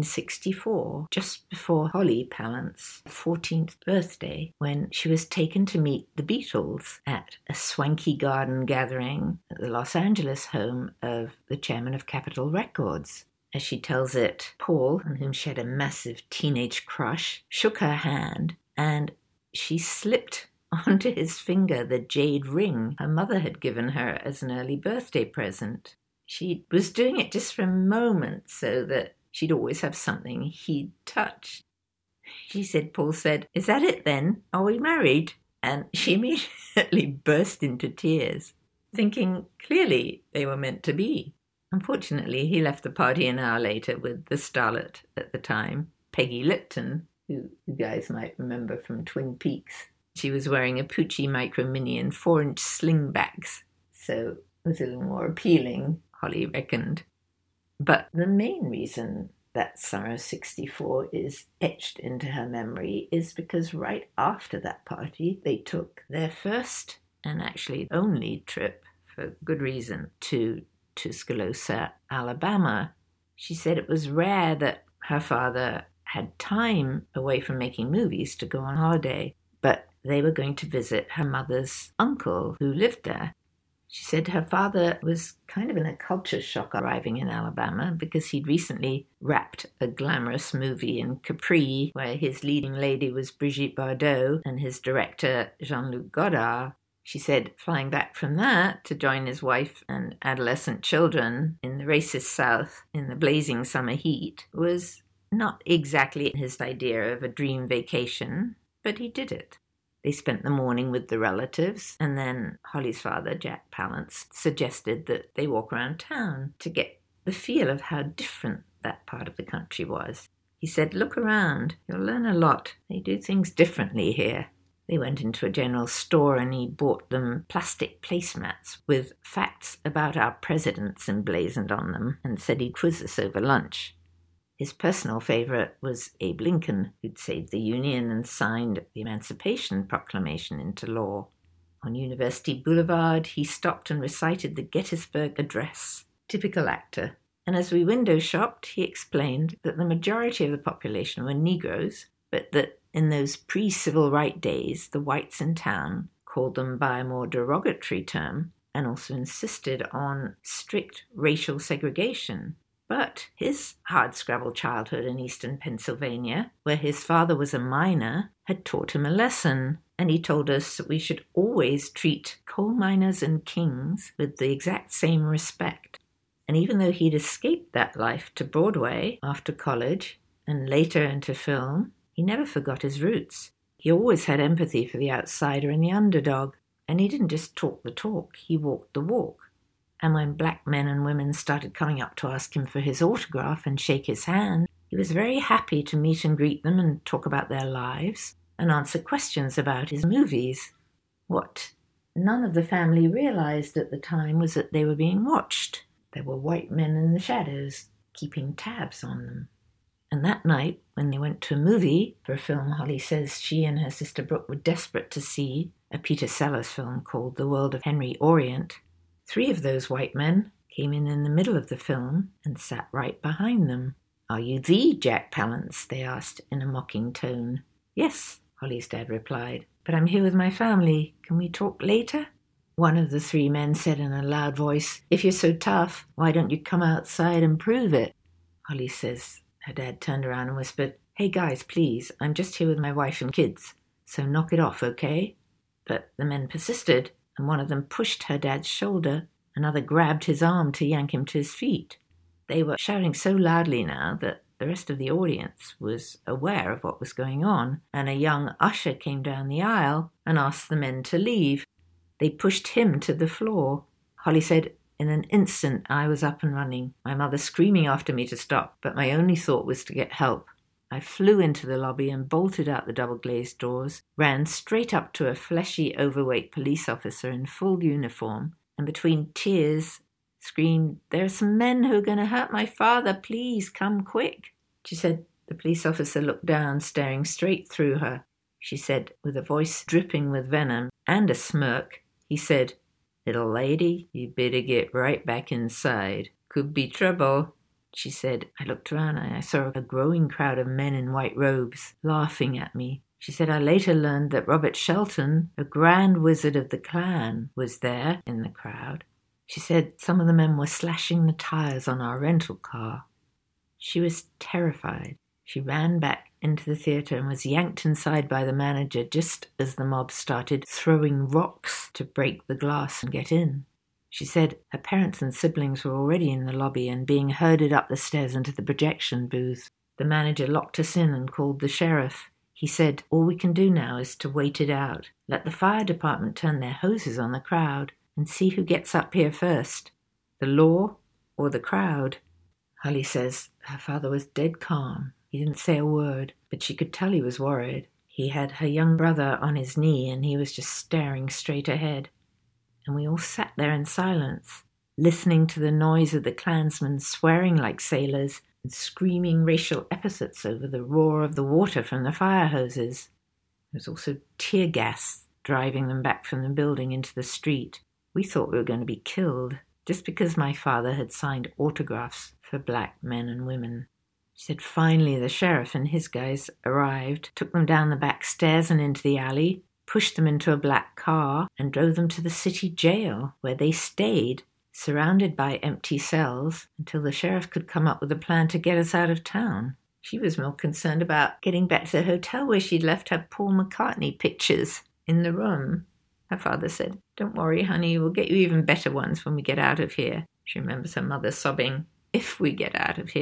1964, just before Holly Palance's 14th birthday, when she was taken to meet the Beatles at a swanky garden gathering at the Los Angeles home of the chairman of Capitol Records. As she tells it, Paul, on whom she had a massive teenage crush, shook her hand, and she slipped onto his finger the jade ring her mother had given her as an early birthday present. She was doing it just for a moment so that she'd always have something he'd touch. She said, Paul said, "Is that it then? Are we married?" And she immediately burst into tears, thinking clearly they were meant to be. Unfortunately, he left the party an hour later with the starlet at the time, Peggy Lipton, who you guys might remember from Twin Peaks. She was wearing a Pucci Micro Mini and 4-inch slingbacks, so it was a little more appealing, Holly reckoned. But the main reason that summer of 64 is etched into her memory is because right after that party, they took their first and actually only trip, for good reason, to Tuscaloosa, Alabama. She said it was rare that her father had time away from making movies to go on holiday, but they were going to visit her mother's uncle who lived there. She said her father was kind of in a culture shock arriving in Alabama because he'd recently wrapped a glamorous movie in Capri where his leading lady was Brigitte Bardot and his director Jean-Luc Godard. She said flying back from that to join his wife and adolescent children in the racist South in the blazing summer heat was Not exactly his idea of a dream vacation, but he did it. They spent the morning with the relatives, and then Holly's father, Jack Palance, suggested that they walk around town to get the feel of how different that part of the country was. He said, "Look around, you'll learn a lot. They do things differently here." They went into a general store and he bought them plastic placemats with facts about our presidents emblazoned on them and said he'd quiz us over lunch. His personal favourite was Abe Lincoln, who'd saved the Union and signed the Emancipation Proclamation into law. On University Boulevard, he stopped and recited the Gettysburg Address. Typical actor. And as we window shopped, he explained that the majority of the population were Negroes, but that in those pre-civil rights days, the whites in town called them by a more derogatory term and also insisted on strict racial segregation. But his hardscrabble childhood in eastern Pennsylvania, where his father was a miner, had taught him a lesson, and he told us that we should always treat coal miners and kings with the exact same respect. And even though he'd escaped that life to Broadway after college and later into film, he never forgot his roots. He always had empathy for the outsider and the underdog, and he didn't just talk the talk, he walked the walk. And when black men and women started coming up to ask him for his autograph and shake his hand, he was very happy to meet and greet them and talk about their lives and answer questions about his movies. What none of the family realized at the time was that they were being watched. There were white men in the shadows keeping tabs on them. And that night, when they went to a movie, for a film Holly says she and her sister Brooke were desperate to see, a Peter Sellers film called The World of Henry Orient, 3 of those white men came in the middle of the film and sat right behind them. "Are you the Jack Palance?" they asked in a mocking tone. "Yes," Holly's dad replied, "but I'm here with my family. Can we talk later?" One of the 3 men said in a loud voice, "If you're so tough, why don't you come outside and prove it?" Holly says her dad turned around and whispered, "Hey guys, please, I'm just here with my wife and kids, so knock it off, okay?" But the men persisted, and one of them pushed her dad's shoulder, another grabbed his arm to yank him to his feet. They were shouting so loudly now that the rest of the audience was aware of what was going on, and a young usher came down the aisle and asked the men to leave. They pushed him to the floor. Holly said, "In an instant, I was up and running, my mother screaming after me to stop, but my only thought was to get help. I flew into the lobby and bolted out the double-glazed doors, ran straight up to a fleshy, overweight police officer in full uniform, and between tears screamed, 'There are some men who are going to hurt my father. Please come quick.' She said the police officer looked down, staring straight through her. She said, with a voice dripping with venom and a smirk, he said, 'Little lady, you better get right back inside. Could be trouble.' She said, I looked around and I saw a growing crowd of men in white robes laughing at me. She said, I later learned that Robert Shelton, a grand wizard of the Klan, was there in the crowd. She said some of the men were slashing the tires on our rental car. She was terrified. She ran back into the theatre and was yanked inside by the manager just as the mob started throwing rocks to break the glass and get in. She said her parents and siblings were already in the lobby and being herded up the stairs into the projection booth. The manager locked us in and called the sheriff. He said, all we can do now is to wait it out. Let the fire department turn their hoses on the crowd and see who gets up here first, the law or the crowd. Holly says her father was dead calm. He didn't say a word, but she could tell he was worried. He had her young brother on his knee and he was just staring straight ahead. And we all sat there in silence, listening to the noise of the Klansmen swearing like sailors and screaming racial epithets over the roar of the water from the fire hoses. There was also tear gas driving them back from the building into the street. We thought we were going to be killed just because my father had signed autographs for black men and women. She said finally the sheriff and his guys arrived, took them down the back stairs and into the alley, pushed them into a black car and drove them to the city jail, where they stayed, surrounded by empty cells, until the sheriff could come up with a plan to get us out of town. She was more concerned about getting back to the hotel where she'd left her Paul McCartney pictures in the room. Her father said, don't worry, honey, we'll get you even better ones when we get out of here. She remembers her mother sobbing, if we get out of here.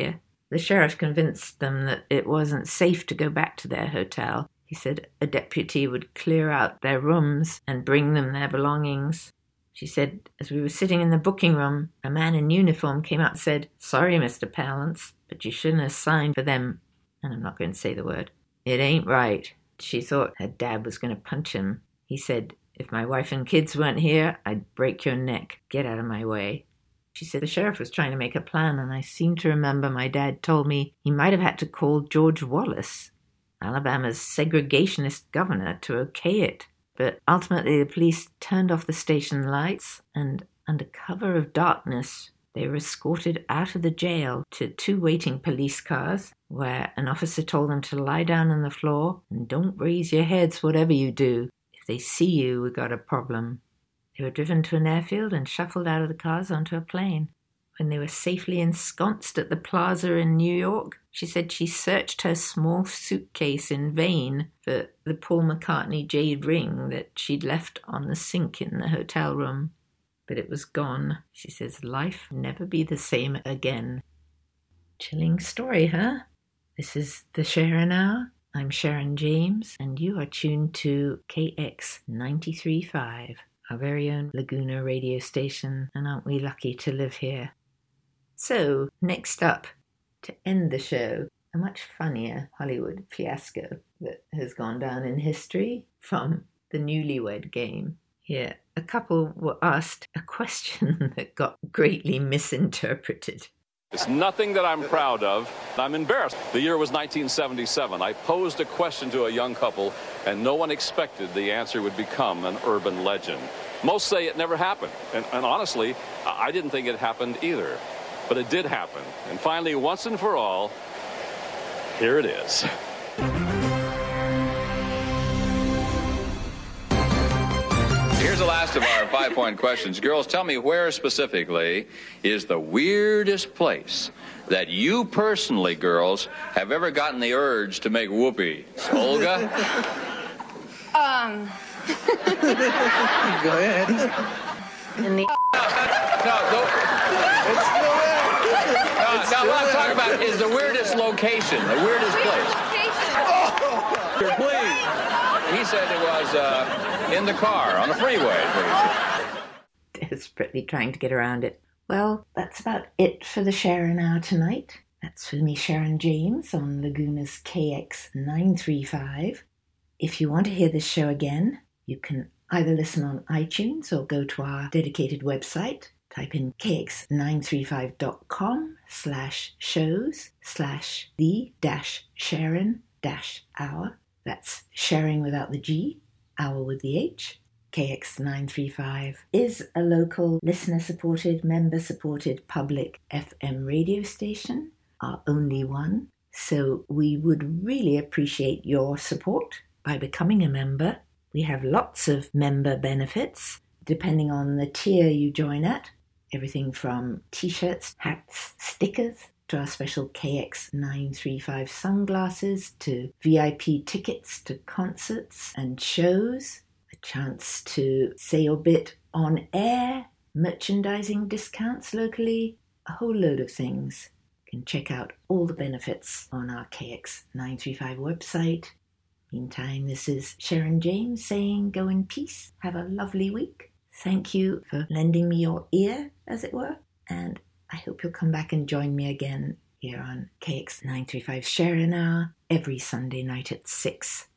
The sheriff convinced them that it wasn't safe to go back to their hotel. He said a deputy would clear out their rooms and bring them their belongings. She said, as we were sitting in the booking room, a man in uniform came out and said, "Sorry, Mr. Palance, but you shouldn't have signed for them." And I'm not going to say the word. It ain't right. She thought her dad was going to punch him. He said, "If my wife and kids weren't here, I'd break your neck. Get out of my way." She said the sheriff was trying to make a plan, and I seem to remember my dad told me he might have had to call George Wallace, Alabama's segregationist governor, to okay it. But ultimately the police turned off the station lights, and under cover of darkness, they were escorted out of the jail to 2 waiting police cars, where an officer told them to lie down on the floor and don't raise your heads whatever you do. If they see you, we got a problem. They were driven to an airfield and shuffled out of the cars onto a plane. When they were safely ensconced at the plaza in New York, she said she searched her small suitcase in vain for the Paul McCartney jade ring that she'd left on the sink in the hotel room. But it was gone. She says life will never be the same again. Chilling story, huh? This is the Sharon Hour. I'm Sharon James, and you are tuned to KX 93.5, our very own Laguna radio station, and aren't we lucky to live here? So, next up, to end the show, a much funnier Hollywood fiasco that has gone down in history from the Newlywed Game. Here, a couple were asked a question that got greatly misinterpreted. It's nothing that I'm proud of. I'm embarrassed. The year was 1977. I posed a question to a young couple, and no one expected the answer would become an urban legend. Most say it never happened, and honestly, I didn't think it happened either. But it did happen, and finally, once and for all, here it is. Here's the last of our 5-point questions. Girls, tell me where specifically is the weirdest place that you personally, girls, have ever gotten the urge to make whoopee? Olga? Go ahead. In the... No, what I'm talking about is the weirdest location, the weirdest place. Please. He said it was in the car, on the freeway. Desperately trying to get around it. Well, that's about it for the Sharon Hour tonight. That's for me, Sharon James, on Laguna's KX 935. If you want to hear this show again, you can either listen on iTunes or go to our dedicated website. Type in kx935.com/shows/the-Sharon-hour. That's sharing without the G, hour with the H. KX 935 is a local listener-supported, member-supported public FM radio station, our only one. So we would really appreciate your support by becoming a member. We have lots of member benefits, depending on the tier you join at. Everything from t-shirts, hats, stickers, to our special KX 935 sunglasses, to VIP tickets to concerts and shows, a chance to say your bit on air, merchandising discounts locally, a whole load of things. You can check out all the benefits on our KX 935 website. Meantime, this is Sharon James saying go in peace, have a lovely week. Thank you for lending me your ear, as it were, and I hope you'll come back and join me again here on KX 935 Sharon Hour every Sunday night at 6.